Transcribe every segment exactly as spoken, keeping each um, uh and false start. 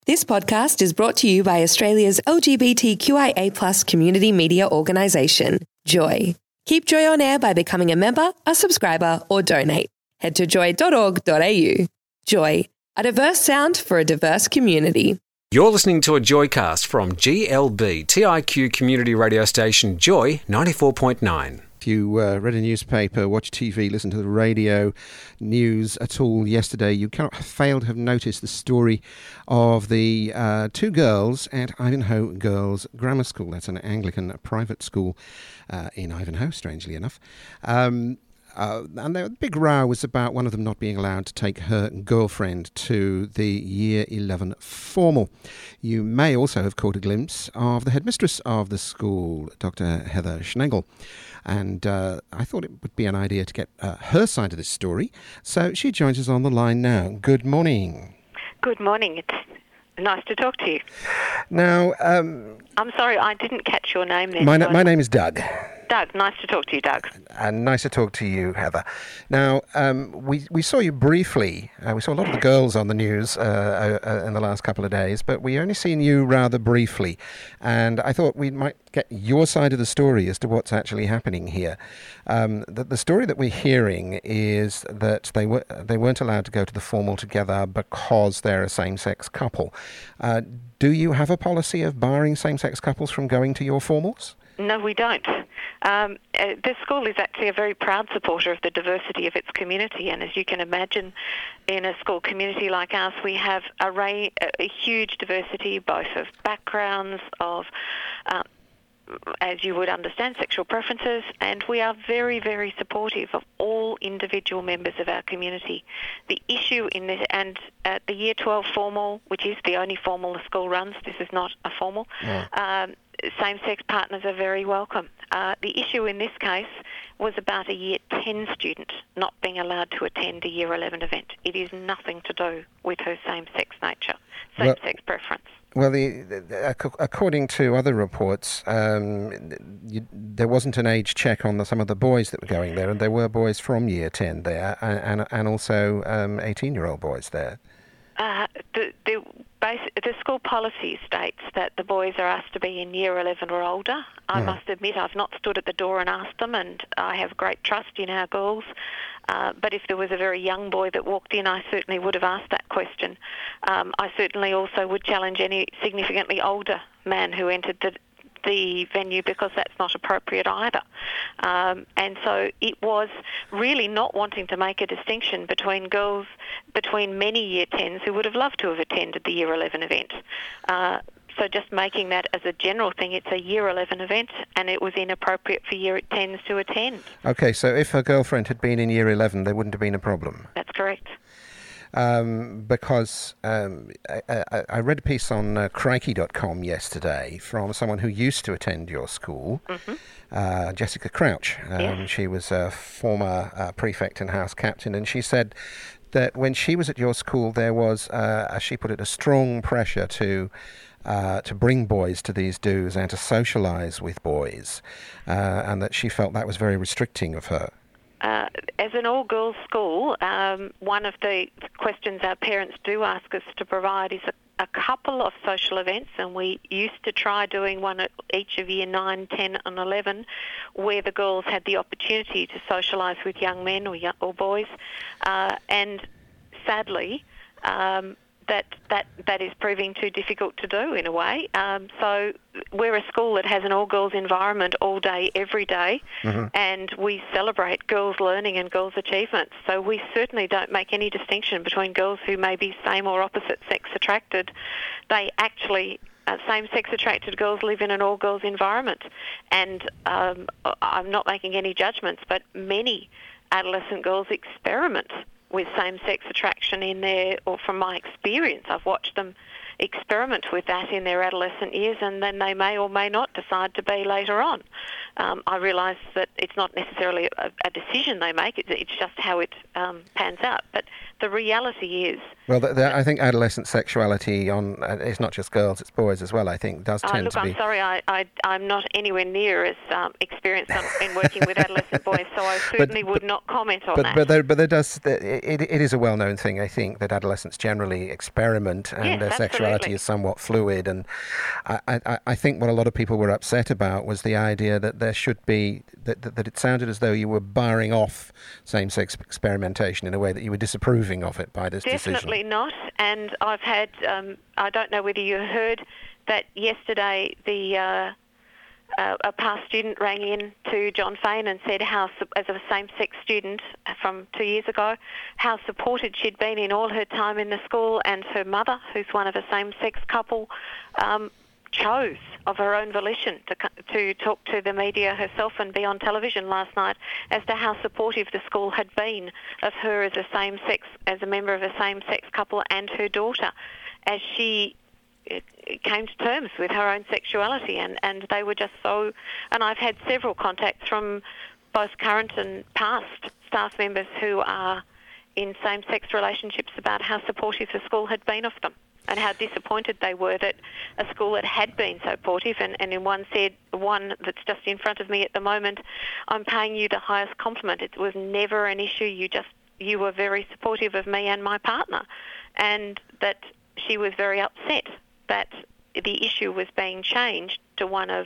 This podcast is brought to you by Australia's L G B T Q I A plus community media organisation, Joy. Keep Joy on air by becoming a member, a subscriber or donate. Head to joy dot org dot a u. Joy, a diverse sound for a diverse community. You're listening to a Joycast from G L B, T I Q community radio station Joy ninety-four point nine. If you uh, read a newspaper, watched T V, listened to the radio news at all yesterday, you cannot fail to have noticed the story of the uh, two girls at Ivanhoe Girls Grammar School. That's an Anglican private school uh, in Ivanhoe, strangely enough. Um, Uh, and the big row was about one of them not being allowed to take her girlfriend to the Year eleven formal. You may also have caught a glimpse of the headmistress of the school, Doctor Heather Schnegle. And uh, I thought it would be an idea to get uh, her side of this story. So she joins us on the line now. Good morning. Good morning. It's nice to talk to you. Now, um, I'm sorry, I didn't catch your name there. My, my name is Doug. Doug, nice to talk to you, Doug. And nice to talk to you, Heather. Now, um, we we saw you briefly. Uh, we saw a lot of the girls on the news uh, uh, in the last couple of days, but we only seen you rather briefly. And I thought we might get your side of the story as to what's actually happening here. Um, the, the story that we're hearing is that they were they weren't allowed to go to the formal together because they're a same-sex couple. Uh, do you have a policy of barring same-sex couples from going to your formals? No, we don't. Um, uh, this school is actually a very proud supporter of the diversity of its community, and as you can imagine, in a school community like ours, we have a, array, a huge diversity, both of backgrounds, of, uh, as you would understand, sexual preferences, and we are very, very supportive of all individual members of our community. The issue in this, and at the Year twelve formal, which is the only formal the school runs, this is not a formal, yeah. um, same-sex partners are very welcome. Uh, the issue in this case was about a Year ten student not being allowed to attend a Year eleven event. It is nothing to do with her same-sex nature, same-sex well, preference. Well, the, the, according to other reports, um, you, there wasn't an age check on the, some of the boys that were going there, and there were boys from Year ten there, and, and, and also um, eighteen-year-old boys there. Uh, the, the, base, the school policy states that the boys are asked to be in Year eleven or older. I yeah. must admit I've not stood at the door and asked them, and I have great trust in our girls. Uh, but if there was a very young boy that walked in, I certainly would have asked that question. Um, I certainly also would challenge any significantly older man who entered the the venue, because that's not appropriate either. Um, and so it was really not wanting to make a distinction between girls, between many Year tens who would have loved to have attended the Year eleven event. Uh, so just making that as a general thing, it's a Year eleven event, and it was inappropriate for Year tens to attend. Okay, so if her girlfriend had been in Year eleven, there wouldn't have been a problem? That's correct. Um, because um, I, I, I read a piece on uh, crikey dot com yesterday from someone who used to attend your school, mm-hmm. uh, Jessica Crouch. Um, yes. She was a former uh, prefect and house captain, and she said that when she was at your school, there was, uh, as she put it, a strong pressure to uh, to bring boys to these do's and to socialise with boys, uh, and that she felt that was very restricting of her. Uh, as an all-girls school, um, one of the questions our parents do ask us to provide is a, a couple of social events, and we used to try doing one at each of Year nine, ten and eleven, where the girls had the opportunity to socialise with young men or, young, or boys, uh, and sadly, um, that, that that is proving too difficult to do in a way. Um, so we're a school that has an all-girls environment all day, every day, mm-hmm. and we celebrate girls' learning and girls' achievements. So we certainly don't make any distinction between girls who may be same or opposite sex attracted. They actually, uh, same-sex attracted girls live in an all-girls environment. And um, I'm not making any judgments, but many adolescent girls experiment with same-sex attraction in their, or from my experience, I've watched them experiment with that in their adolescent years, and then they may or may not decide to be later on. um, I realise that it's not necessarily a, a decision they make, it's, it's just how it um, pans out. But the reality is... Well, the, the, I think adolescent sexuality on uh, it's not just girls, it's boys as well, I think, does tend uh, look, to be... Look, I'm sorry, I, I, I'm not anywhere near as um, experienced in working with adolescent boys, so I certainly but, would but, not comment on but, that. But there, but there does... It, it is a well-known thing, I think, that adolescents generally experiment and yes, their sexuality absolutely. is somewhat fluid. And I, I, I think what a lot of people were upset about was the idea that there should be... That, that, that it sounded as though you were barring off same-sex experimentation in a way that you were disapproving of it by this decision. Definitely not. And I've had, um, I don't know whether you heard that yesterday the uh, uh, a past student rang in to John Fain and said how, as a same-sex student from two years ago, how supported she'd been in all her time in the school, and her mother, who's one of a same-sex couple, um, chose of her own volition to to talk to the media herself and be on television last night as to how supportive the school had been of her as a same-sex, as a member of a same-sex couple, and her daughter, as she came to terms with her own sexuality. And, and they were just so... And I've had several contacts from both current and past staff members who are in same-sex relationships about how supportive the school had been of them, and how disappointed they were that a school that had been so supportive, and, and in one said, one that's just in front of me at the moment, I'm paying you the highest compliment. It was never an issue. You just, you were very supportive of me and my partner. And that she was very upset that the issue was being changed to one of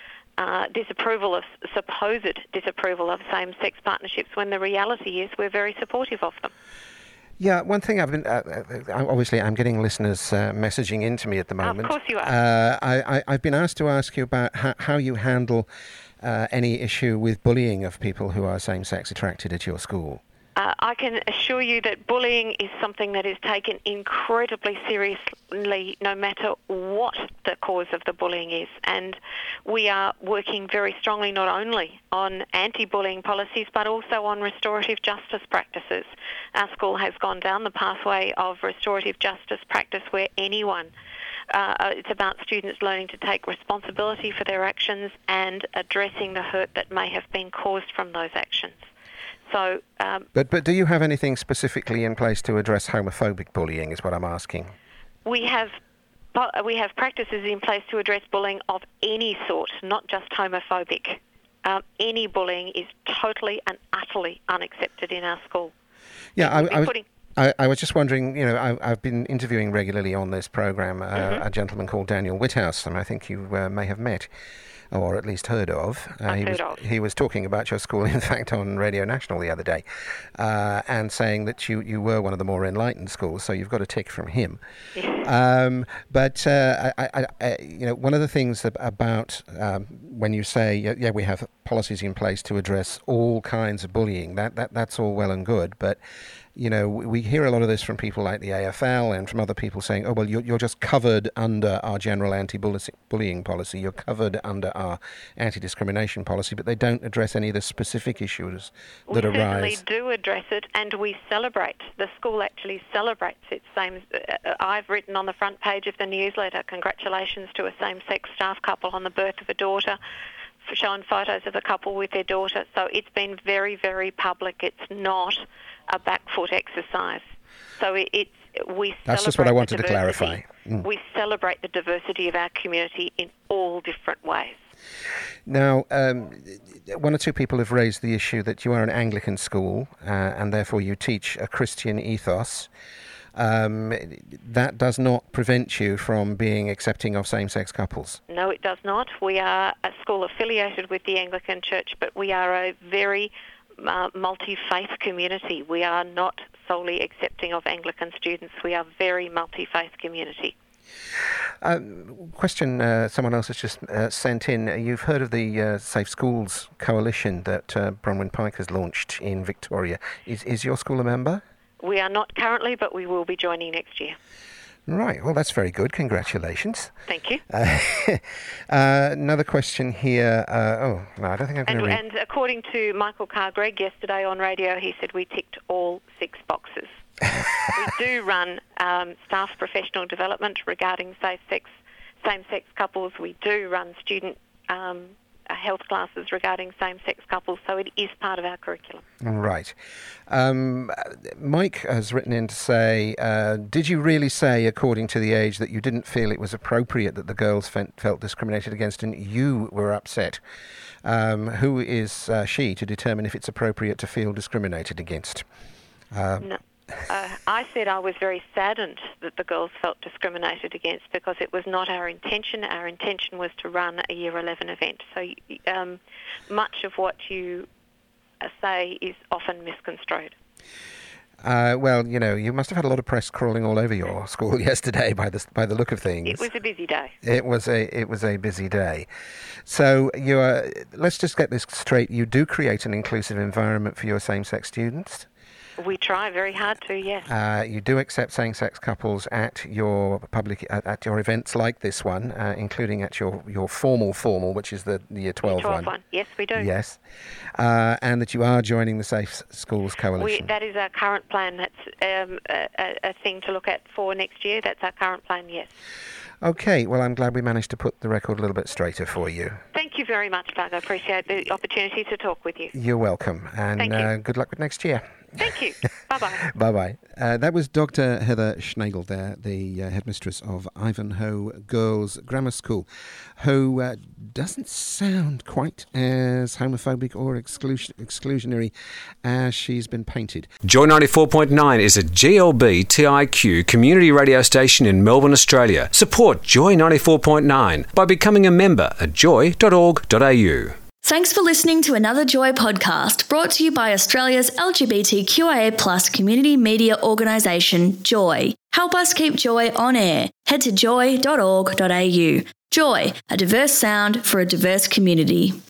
uh, disapproval of, supposed disapproval of same-sex partnerships, when the reality is we're very supportive of them. Yeah, one thing I've been, uh, obviously I'm getting listeners uh, messaging into me at the moment. Of course you are. Uh, I, I, I've been asked to ask you about how, how you handle uh, any issue with bullying of people who are same-sex attracted at your school. Uh, I can assure you that bullying is something that is taken incredibly seriously, no matter what the cause of the bullying is. And we are working very strongly not only on anti-bullying policies, but also on restorative justice practices. Our school has gone down the pathway of restorative justice practice, where anyone Uh, it's about students learning to take responsibility for their actions and addressing the hurt that may have been caused from those actions. So, um, but but do you have anything specifically in place to address homophobic bullying, is what I'm asking? We have we have practices in place to address bullying of any sort, not just homophobic. Um, any bullying is totally and utterly unaccepted in our school. Yeah, I, I was... Putting I, I was just wondering, you know, I, I've been interviewing regularly on this programme uh, mm-hmm. a gentleman called Daniel Whithouse, and I think you uh, may have met, or at least heard of. Uh, he, heard was, of. he was talking about your school, in fact, on Radio National the other day, uh, and saying that you, you were one of the more enlightened schools, so you've got a tick from him. um, but, uh, I, I, I, you know, one of the things about um, when you say, yeah, we have policies in place to address all kinds of bullying, that, that that's all well and good, but you know, we hear a lot of this from people like the A F L and from other people saying, oh, well, you're, you're just covered under our general anti-bullying policy, you're covered under our anti-discrimination policy, but they don't address any of the specific issues that we arise. We certainly do address it, and we celebrate. The school actually celebrates its same... Uh, I've written on the front page of the newsletter, congratulations to a same-sex staff couple on the birth of a daughter, showing photos of a couple with their daughter. So it's been very, very public. It's not a back foot exercise. So it, it's we. That's just what I wanted to diversity. clarify. Mm. We celebrate the diversity of our community in all different ways. Now, um, one or two people have raised the issue that you are an Anglican school uh, and therefore you teach a Christian ethos. Um, that does not prevent you from being accepting of same-sex couples. No, it does not. We are a school affiliated with the Anglican Church, but we are a very uh, multi-faith community. We are not solely accepting of Anglican students. We are a very multi-faith community. Um, question uh, someone else has just uh, sent in. You've heard of the uh, Safe Schools Coalition that uh, Bronwyn Pike has launched in Victoria. Is, is your school a member? We are not currently, but we will be joining next year. Right, well, that's very good. Congratulations. Thank you. Uh, uh, another question here. Uh, oh, no, I don't think I'm going and, to read. And according to Michael Carr-Gregg yesterday on radio, he said we ticked all six boxes. We do run um, staff professional development regarding safe sex, same-sex couples. We do run student um, health classes regarding same-sex couples, so it is part of our curriculum. Right. Um, Mike has written in to say, uh, did you really say, according to The Age, that you didn't feel it was appropriate that the girls fe- felt discriminated against and you were upset? Um, who is uh, she to determine if it's appropriate to feel discriminated against? Uh, no. Uh, I said I was very saddened that the girls felt discriminated against because it was not our intention. Our intention was to run a Year eleven event. So um, much of what you say is often misconstrued. Uh, well, you know, you must have had a lot of press crawling all over your school yesterday by the by the look of things. It was a busy day. It was a it was a busy day. So you are. Let's just get this straight. You do create an inclusive environment for your same-sex students. We try very hard to, yes. Uh, you do accept same-sex couples at your public at, at your events like this one, uh, including at your, your formal formal, which is the, the Year twelve, twelve one. one. Yes, we do. Yes, uh, and that you are joining the Safe Schools Coalition. We, that is our current plan. That's um, a, a thing to look at for next year. That's our current plan. Yes. Okay, well, I'm glad we managed to put the record a little bit straighter for you. Thank you very much, Doug. I appreciate the opportunity to talk with you. You're welcome, and Thank you. Uh, good luck with next year. Thank you. Bye-bye. Bye-bye. Uh, that was Doctor Heather Schlegel there, the uh, headmistress of Ivanhoe Girls Grammar School, who uh, doesn't sound quite as homophobic or exclusion- exclusionary as she's been painted. Joy ninety-four point nine is a G L B T I Q community radio station in Melbourne, Australia. Support Joy ninety-four point nine by becoming a member at joy dot org dot a u. Thanks for listening to another Joy podcast brought to you by Australia's L G B T Q I A plus community media organisation, Joy. Help us keep Joy on air. Head to joy dot org dot a u. Joy, a diverse sound for a diverse community.